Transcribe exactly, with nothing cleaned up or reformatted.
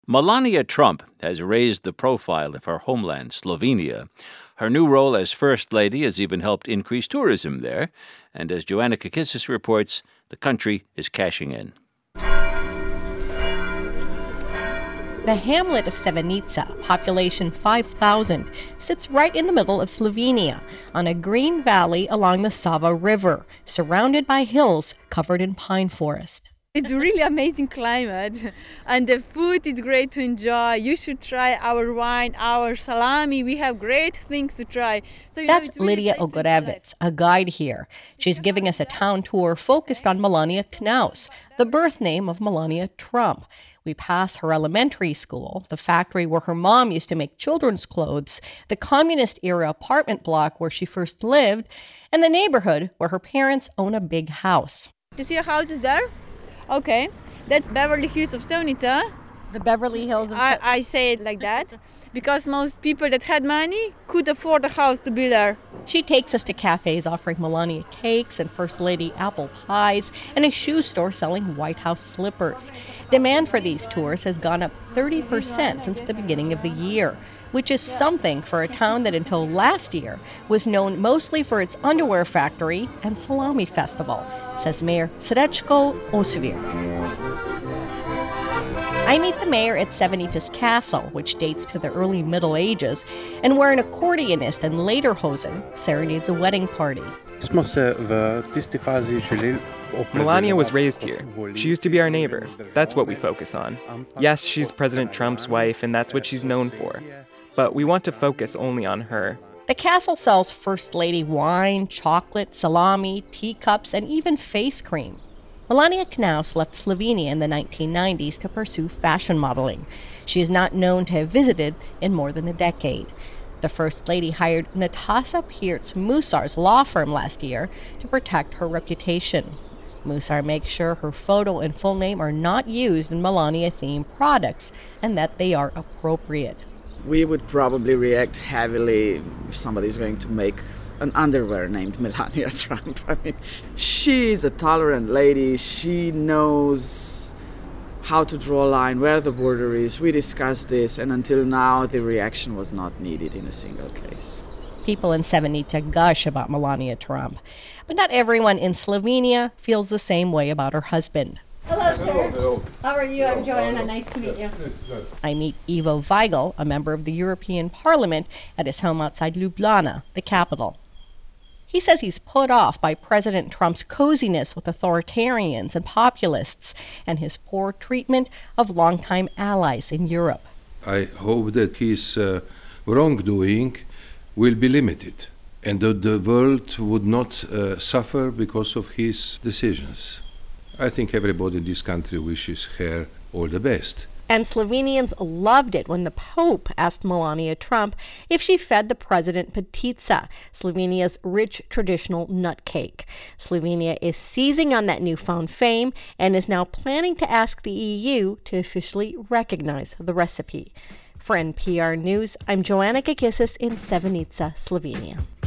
Melania Trump has raised the profile of her homeland, Slovenia. Her new role as First Lady has even helped increase tourism there. And as Joanna Kakissis reports, the country is cashing in. The hamlet of Sevenica, population five thousand, sits right in the middle of Slovenia, on a green valley along the Sava River, surrounded by hills covered in pine forest. It's really amazing climate, and the food is great to enjoy. You should try our wine, our salami. We have great things to try. So, That's know, really Lydia Ogorevitz, a guide here. She's giving us a town tour focused on Melania Knaus, the birth name of Melania Trump. We pass her elementary school, the factory where her mom used to make children's clothes, the communist-era apartment block where she first lived, and the neighborhood where her parents own a big house. Do you see a house is there? Okay, that's Beverly Hills of Sevenica. The Beverly Hills of I, I say it like that because most people that had money could afford a house to be there. She takes us to cafes offering Melania cakes and First Lady apple pies and a shoe store selling White House slippers. Demand for these tours has gone up thirty percent since the beginning of the year, which is something for a town that until last year was known mostly for its underwear factory and salami festival, says Mayor Srečko Osvir. I meet the mayor at Sevenica's castle, which dates to the early Middle Ages, and where an accordionist and lederhosen serenades a wedding party. Melania was raised here. She used to be our neighbor. That's what we focus on. Yes, she's President Trump's wife, and that's what she's known for. But we want to focus only on her. The castle sells First Lady wine, chocolate, salami, teacups, and even face cream. Melania Knaus left Slovenia in the nineteen nineties to pursue fashion modeling. She is not known to have visited in more than a decade. The First Lady hired Natasa Pirc Musar's law firm last year to protect her reputation. Musar makes sure her photo and full name are not used in Melania-themed products and that they are appropriate. We would probably react heavily if somebody's going to make an underwear named Melania Trump. I mean, she's a tolerant lady. She knows how to draw a line, where the border is. We discussed this, and until now, the reaction was not needed in a single case. People in Sevenica gush about Melania Trump, but not everyone in Slovenia feels the same way about her husband. Hello, sir. Hello. How are you? I'm Joanna. Nice to meet you. I meet Ivo Weigl, a member of the European Parliament, at his home outside Ljubljana, the capital. He says he's put off by President Trump's coziness with authoritarians and populists and his poor treatment of longtime allies in Europe. I hope that his uh, wrongdoing will be limited and that the world would not uh, suffer because of his decisions. I think everybody in this country wishes her all the best. And Slovenians loved it when the Pope asked Melania Trump if she fed the president potica, Slovenia's rich traditional nut cake. Slovenia is seizing on that newfound fame and is now planning to ask the E U to officially recognize the recipe. For N P R News, I'm Joanna Kakissis in Sevenica, Slovenia.